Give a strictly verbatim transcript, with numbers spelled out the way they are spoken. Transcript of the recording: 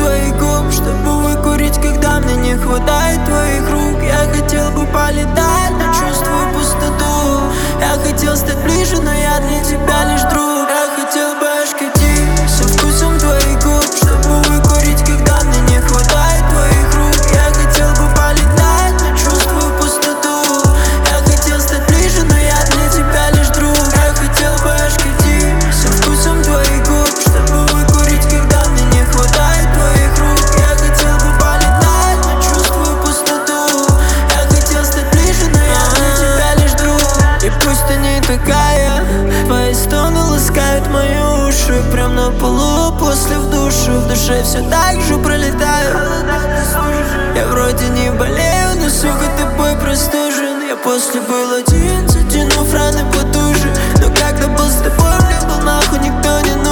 твоих губ, чтобы выкурить, когда мне не хватает твоих рук. Я хотел бы полетать, но чувствую пустоту. Я хотел стать ближе, но я для тебя лишь друг. Я хотел бы ощутить со вкусом твоих губ, чтобы выкурить, когда мне не хватает твоих рук. Я хотел бы полетать, но чувствую пустоту. Я хотел стать ближе, но я для тебя лишь друг. Я хотел бы ощутить со вкусом твоих губ, чтобы выкурить, когда мне не хватает твоих рук. Я хотел бы полетать, но чувствую пустоту. Я хотел стать ближе, но я для тебя лишь друг. И пусть ты не такая, твои стоны ласкают мои уши. Прям на полу после в душу, в душе все так же пролетаю. Я вроде не болею, но сука тобой простужен. Я после был один, затянув раны потуже. Но когда был с тобой, мне был нахуй никто не нужен.